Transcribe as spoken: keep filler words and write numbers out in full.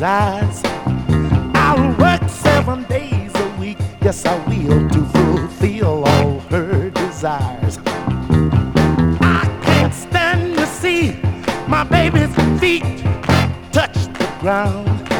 desires. I'll work seven days a week, yes I will, to fulfill all her desires. I can't stand to see my baby's feet touch the ground.